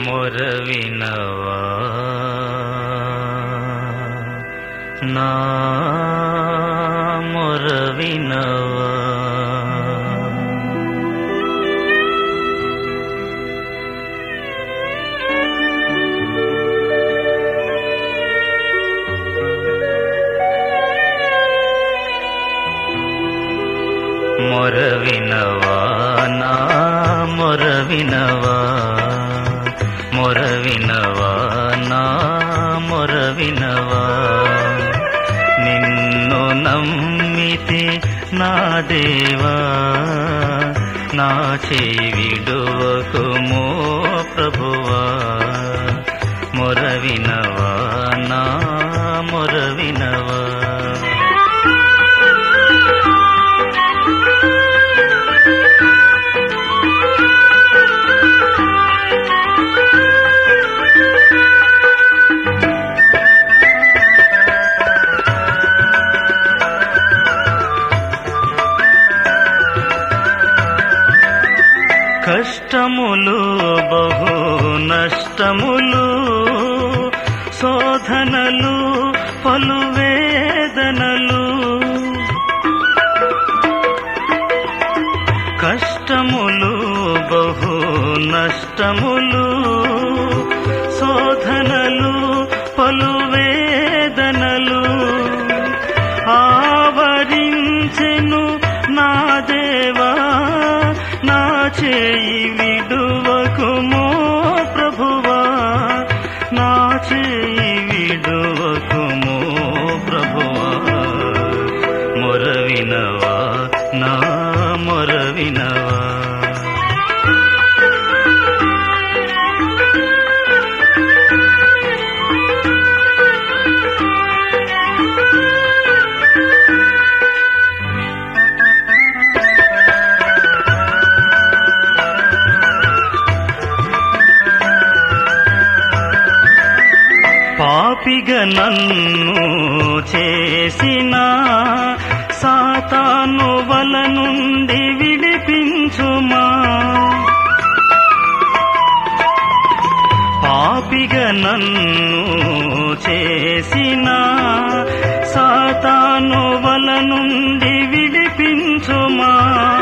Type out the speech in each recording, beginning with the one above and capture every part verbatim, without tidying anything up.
మొరవినవా నా మొరవినవా మొరవినవా నా మొరవినవా మొరవినవా నా మొరవినవా నిన్ను నమ్మితి నా దేవా నా చేయి విడువకుమో ప్రభువా మొరవినవా నా మొరవినవా కష్టములు బహు నష్టములు శోధనలు పలు వేదనలు కష్టములు బహు నష్టములు శోధనలు పలు వేదనలు ఆవరించెను నా దేవా నా చేయి విడువకుమో ప్రభువా నా చేయి విడువకుమో ప్రభువా మొరవినవా నా మొరవినవా పాపిగా నన్ను చేసిన సాతాను వల నుండి విడిపించుమా పాపిగా నన్ను చేసిన సాతాను వల నుండి విడిపించుమా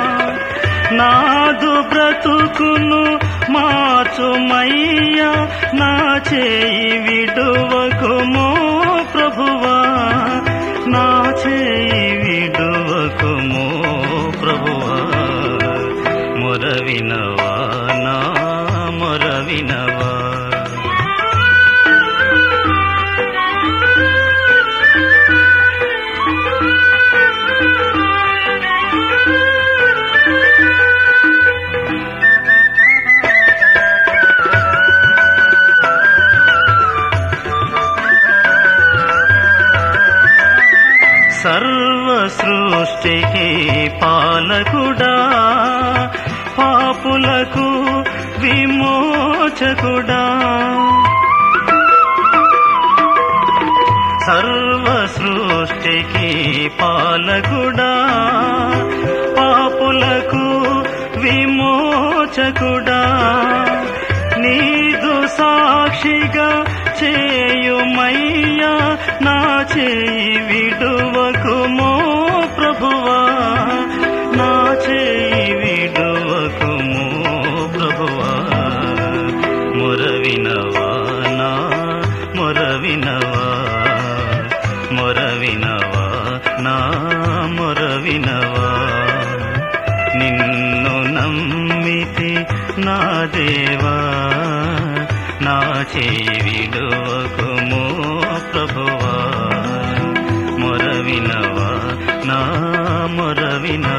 నాదు బ్రతుకును మార్చుమయ్యా నా చేయి విడువకుమో ప్రభువా నా చేయి విడువకుమో ప్రభువా మొరవినవా నా మొరవినవా సర్వ సృష్టికి పాలకుడా పాపులకు విమోచకుడా సర్వ సృష్టికి పాలకుడా పాపులకు విమోచకుడా నీదు సాక్షిగా చేయుమయ్యా నా చేయి విడువకుమో ప్రభువా నా చేయి విడువకుమో ప్రభువా మొరవినవా నా మొరవినవా మొరవినవా నా మొరవినవా నిన్ను నమ్మితి నా దేవా నా చేయి విడువకుమో ప్రభువా మొరవినవా నా మొరవినవా